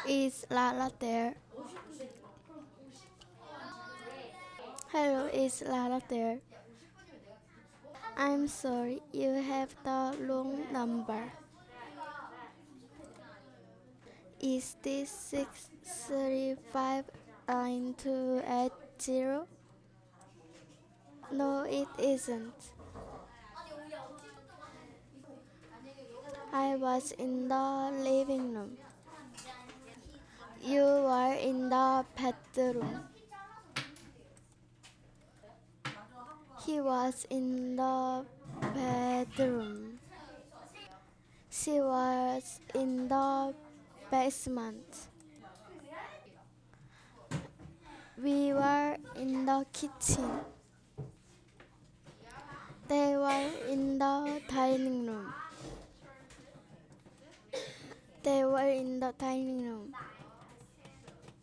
Is Lala there? Hello, is Lala there? I'm sorry, you have the wrong number. Is this 6359280? No, it isn't. I was in the living room. You were in the bedroom. He was in the bedroom. She was in the basement. We were in the kitchen. They were in the dining room. They were in the dining room.